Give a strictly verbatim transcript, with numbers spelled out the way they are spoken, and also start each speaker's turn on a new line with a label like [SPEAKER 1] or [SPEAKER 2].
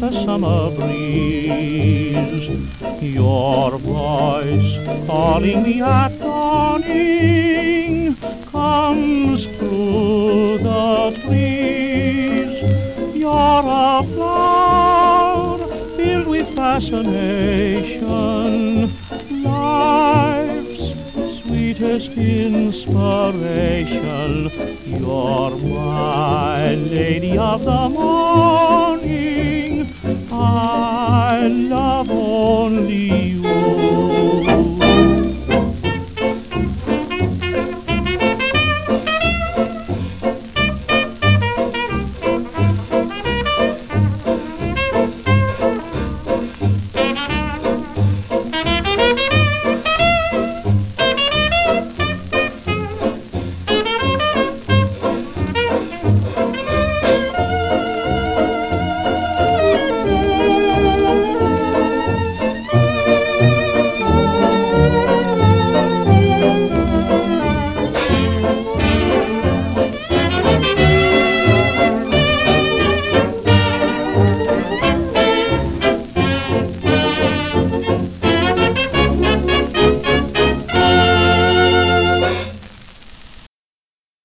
[SPEAKER 1] a summer breeze. Your voice calling me at dawning comes through the trees. You're a flower filled with fascination, life's sweetest inspiration. You're my lady of the morning, I love only you.